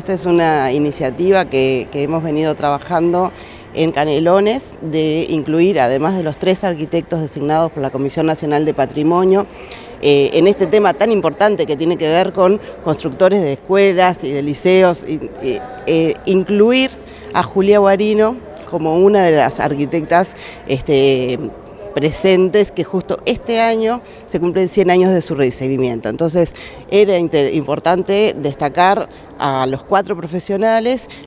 esta es una iniciativa que hemos venido trabajando en Canelones, de incluir, además de los 3 arquitectos designados por la Comisión Nacional de Patrimonio, en este tema tan importante que tiene que ver con constructores de escuelas y de liceos, incluir a Julia Guarino como una de las arquitectas presentes, que justo este año se cumplen 100 años de su recibimiento. Entonces era importante destacar a los 4 profesionales.